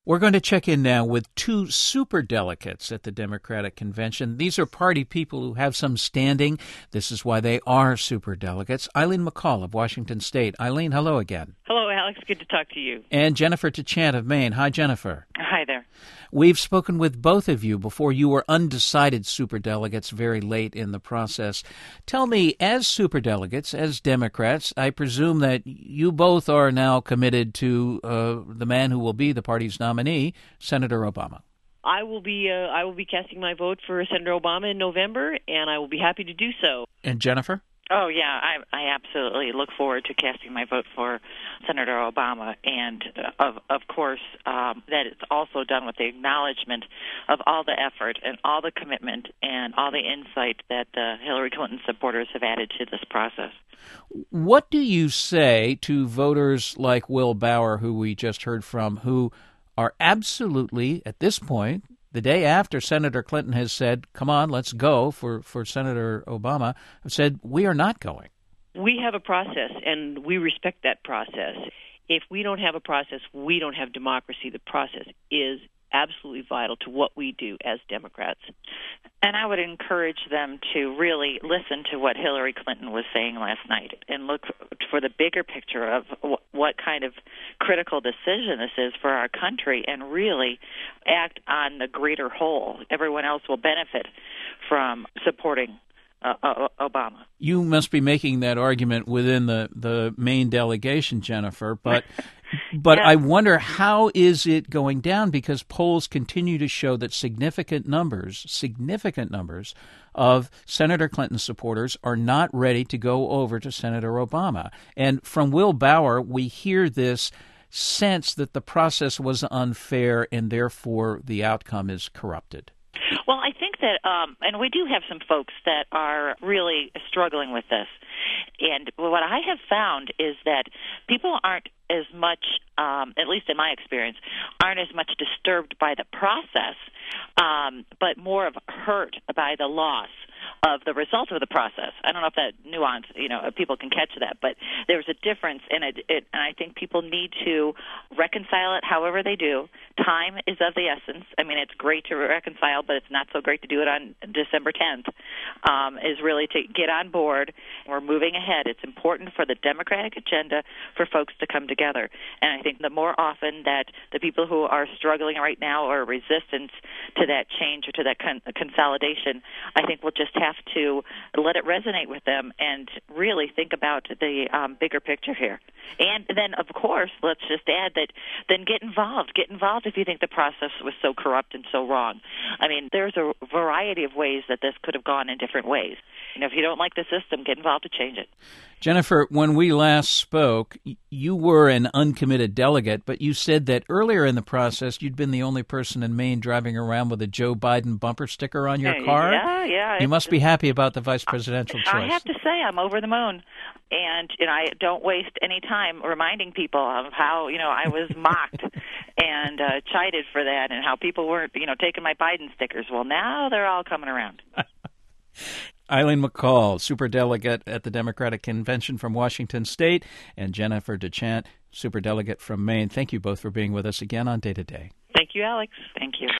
We're going to check in now with two superdelegates at the Democratic Convention. These are party people who have some standing. This is why they are superdelegates. Eileen McCall of Washington State. Eileen, hello again. Hello, Alex. Good to talk to you. And Jennifer Tachant of Maine. Hi, Jennifer. Hi there. We've spoken with both of you before. You were undecided superdelegates very late in the process. Tell me, as superdelegates, as Democrats, I presume that you both are now committed to the man who will be the party's nominee, Senator Obama. I will be casting my vote for Senator Obama in November, and I will be happy to do so. And Jennifer? Oh, yeah, I absolutely look forward to casting my vote for Senator Obama, and of course that it's also done with the acknowledgement of all the effort and all the commitment and all the insight that Hillary Clinton supporters have added to this process. What do you say to voters like Will Bauer, who we just heard from, who are absolutely, at this point, the day after Senator Clinton has said, come on, let's go for Senator Obama, have said, we are not going? We have a process, and we respect that process. If we don't have a process, we don't have democracy. The process is absolutely vital to what we do as Democrats. And I would encourage them to really listen to what Hillary Clinton was saying last night and look for the bigger picture of what kind of critical decision this is for our country and really act on the greater whole. Everyone else will benefit from supporting Obama. You must be making that argument within the Maine delegation, Jennifer, but yeah. I wonder, how is it going down? Because polls continue to show that significant numbers of Senator Clinton supporters are not ready to go over to Senator Obama. And from Will Bauer, we hear this sense that the process was unfair and therefore the outcome is corrupted. Well, I think that, and we do have some folks that are really struggling with this. And what I have found is that people aren't as much, at least in my experience, aren't as much disturbed by the process, but more of hurt by the loss of the result of the process. I don't know if that nuance, people can catch that, but there's a difference in it, and I think people need to reconcile it however they do. Time is of the essence. I mean, it's great to reconcile, but it's not so great to do it on December 10th, is really to get on board. We're moving ahead. It's important for the Democratic agenda for folks to come together. And I think the more often that the people who are struggling right now or resistance to that change or to that consolidation, I think we'll just have to let it resonate with them and really think about the bigger picture here. And then, of course, let's just add that then get involved. Get involved if you think the process was so corrupt and so wrong. I mean, there's a variety of ways that this could have gone in different ways. If you don't like the system, get involved to change it. Jennifer, when we last spoke, you were an uncommitted delegate, but you said that earlier in the process you'd been the only person in Maine driving around with a Joe Biden bumper sticker on your car. Yeah. You must be happy about the vice presidential choice. I have to say I'm over the moon. And I don't waste any time reminding people of how, I was mocked and chided for that and how people weren't, taking my Biden stickers. Well, now they're all coming around. Eileen McCall, superdelegate at the Democratic Convention from Washington State, and Jennifer Tachant, superdelegate from Maine. Thank you both for being with us again on Day to Day. Thank you, Alex. Thank you.